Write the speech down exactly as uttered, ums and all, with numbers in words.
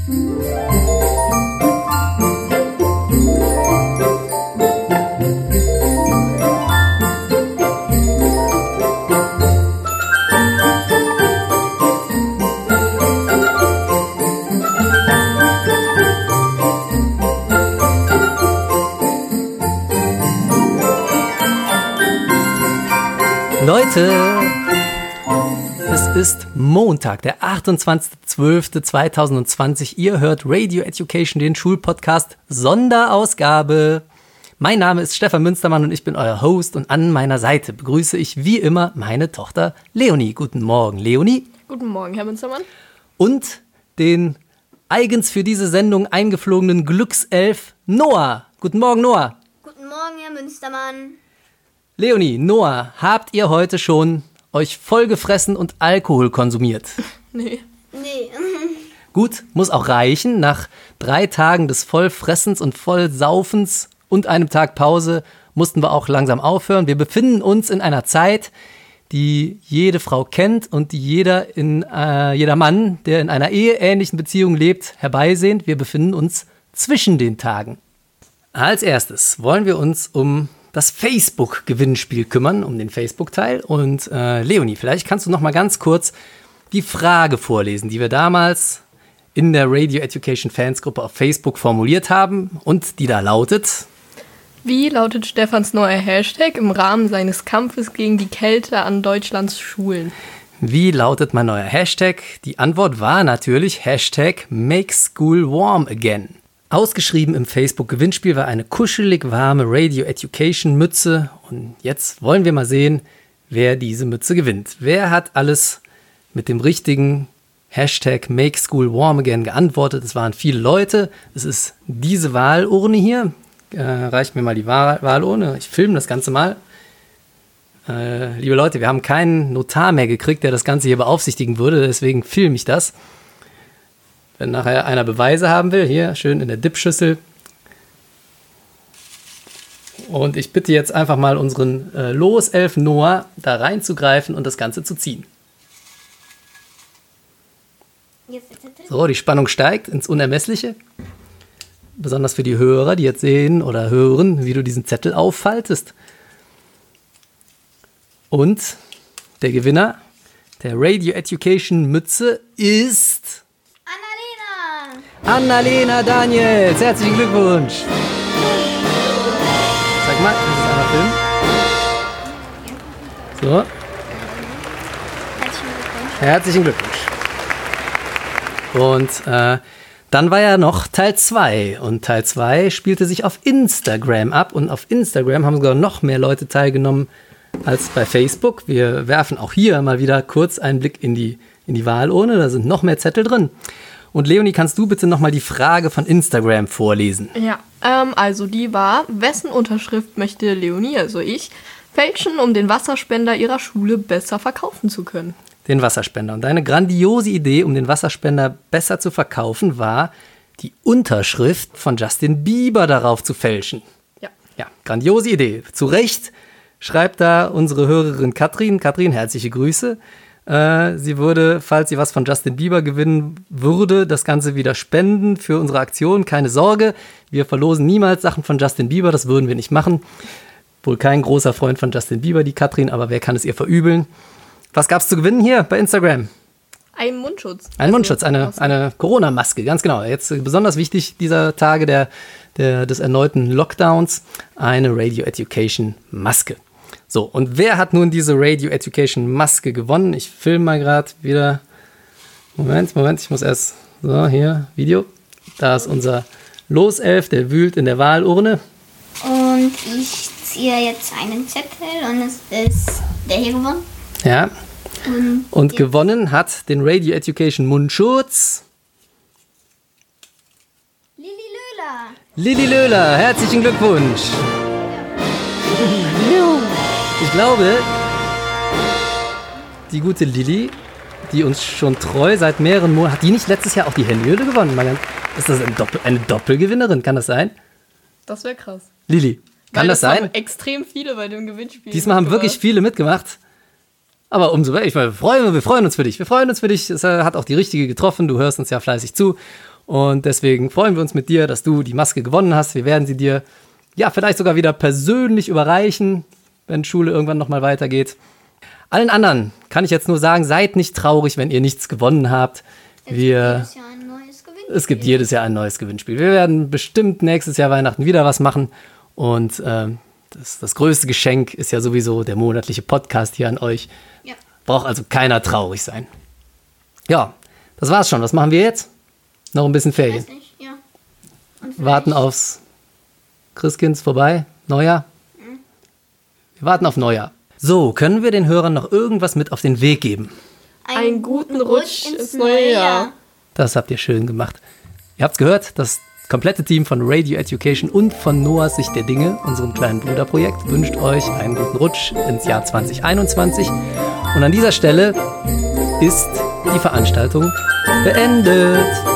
Leute, es ist Montag, der achtundzwanzigster zwölfter zweitausendzwanzig. Ihr hört Radio Education, den Schulpodcast Sonderausgabe. Mein Name ist Stefan Münstermann und ich bin euer Host. Und an meiner Seite begrüße ich wie immer meine Tochter Leonie. Guten Morgen, Leonie. Guten Morgen, Herr Münstermann. Und den eigens für diese Sendung eingeflogenen Glückself Noah. Guten Morgen, Noah. Guten Morgen, Herr Münstermann. Leonie, Noah, habt ihr heute schon euch vollgefressen und Alkohol konsumiert? Nee. Nee. Gut, muss auch reichen. Nach drei Tagen des Vollfressens und Vollsaufens und einem Tag Pause mussten wir auch langsam aufhören. Wir befinden uns in einer Zeit, die jede Frau kennt und die jeder, in, äh, jeder Mann, der in einer eheähnlichen Beziehung lebt, herbeisehnt. Wir befinden uns zwischen den Tagen. Als erstes wollen wir uns um das Facebook-Gewinnspiel kümmern, um den Facebook-Teil. Und äh, Leonie, vielleicht kannst du noch mal ganz kurz die Frage vorlesen, die wir damals in der Radio Education Fans-Gruppe auf Facebook formuliert haben und die da lautet: Wie lautet Stefans neuer Hashtag im Rahmen seines Kampfes gegen die Kälte an Deutschlands Schulen? Wie lautet mein neuer Hashtag? Die Antwort war natürlich Hashtag Make School Warm Again. Ausgeschrieben im Facebook-Gewinnspiel war eine kuschelig warme Radio Education Mütze. Und jetzt wollen wir mal sehen, wer diese Mütze gewinnt. Wer hat alles mit dem richtigen Hashtag Make School Warm Again geantwortet? Es waren viele Leute. Es ist diese Wahlurne hier. Äh, reicht mir mal die Wahl- Wahlurne. Ich filme das Ganze mal. Äh, liebe Leute, wir haben keinen Notar mehr gekriegt, der das Ganze hier beaufsichtigen würde. Deswegen filme ich das. Wenn nachher einer Beweise haben will, hier schön in der Dipschüssel. Und ich bitte jetzt einfach mal unseren äh, Loself Noah da reinzugreifen und das Ganze zu ziehen. So, die Spannung steigt ins Unermessliche. Besonders für die Hörer, die jetzt sehen oder hören, wie du diesen Zettel auffaltest. Und der Gewinner der Radio Education Mütze ist Annalena Daniels, herzlichen Glückwunsch. Sag mal, das ist einmal Film. So. Herzlichen Glückwunsch. Und äh, dann war ja noch Teil zwei. Und Teil zwei spielte sich auf Instagram ab. Und auf Instagram haben sogar noch mehr Leute teilgenommen als bei Facebook. Wir werfen auch hier mal wieder kurz einen Blick in die, in die Wahlurne. Da sind noch mehr Zettel drin. Und Leonie, kannst du bitte nochmal die Frage von Instagram vorlesen? Ja, ähm, also die war: Wessen Unterschrift möchte Leonie, also ich, fälschen, um den Wasserspender ihrer Schule besser verkaufen zu können? Den Wasserspender. Und deine grandiose Idee, um den Wasserspender besser zu verkaufen, war, die Unterschrift von Justin Bieber darauf zu fälschen. Ja. Ja, grandiose Idee. Zu Recht schreibt da unsere Hörerin Katrin. Katrin, herzliche Grüße. Äh, sie würde, falls sie was von Justin Bieber gewinnen würde, das Ganze wieder spenden für unsere Aktion. Keine Sorge, wir verlosen niemals Sachen von Justin Bieber, das würden wir nicht machen. Wohl kein großer Freund von Justin Bieber, die Katrin, aber wer kann es ihr verübeln? Was gab's zu gewinnen hier bei Instagram? Ein Mundschutz. Ein also, Mundschutz, eine, eine Corona-Maske, ganz genau. Jetzt besonders wichtig dieser Tage der, der, des erneuten Lockdowns, eine Radio Education Maske. So, und wer hat nun diese Radio Education Maske gewonnen? Ich filme mal gerade wieder. Moment, Moment, ich muss erst. So, hier, Video. Da ist unser Loself, der wühlt in der Wahlurne. Und ich ziehe jetzt einen Zettel und es ist der hier gewonnen. Ja. Und, und gewonnen hat den Radio Education Mundschutz Lilly Löhler. Lilly Löhler, herzlichen Glückwunsch. Ich glaube, die gute Lilly, die uns schon treu seit mehreren Monaten, hat die nicht letztes Jahr auch die Henriette gewonnen? Ist das eine, Doppel, eine Doppelgewinnerin? Kann das sein? Das wäre krass. Lilly, kann Weil das, das sein? Haben extrem viele bei dem Gewinnspiel. Diesmal haben wirklich viele mitgemacht. Aber umso mehr, ich meine, wir freuen, wir freuen uns für dich. Wir freuen uns für dich. Es hat auch die richtige getroffen. Du hörst uns ja fleißig zu. Und deswegen freuen wir uns mit dir, dass du die Maske gewonnen hast. Wir werden sie dir ja vielleicht sogar wieder persönlich überreichen, wenn Schule irgendwann nochmal weitergeht. Allen anderen kann ich jetzt nur sagen, seid nicht traurig, wenn ihr nichts gewonnen habt. Wir, Es gibt jedes Jahr ein neues Gewinnspiel. es gibt jedes Jahr ein neues Gewinnspiel. Wir werden bestimmt nächstes Jahr Weihnachten wieder was machen. Und ähm, das, das größte Geschenk ist ja sowieso der monatliche Podcast hier an euch. Ja. Braucht also keiner traurig sein. Ja, das war's schon. Was machen wir jetzt? Noch ein bisschen Ferien. Weiß nicht, ja. Und Warten vielleicht- aufs Christkinds vorbei? Neujahr? Wir warten auf Neujahr. So, können wir den Hörern noch irgendwas mit auf den Weg geben? Einen guten Rutsch ins neue Jahr. Das habt ihr schön gemacht. Ihr habt's gehört, das komplette Team von Radio Education und von Noahs Sicht der Dinge, unserem kleinen Bruderprojekt, wünscht euch einen guten Rutsch ins Jahr zwanzig einundzwanzig. Und an dieser Stelle ist die Veranstaltung beendet.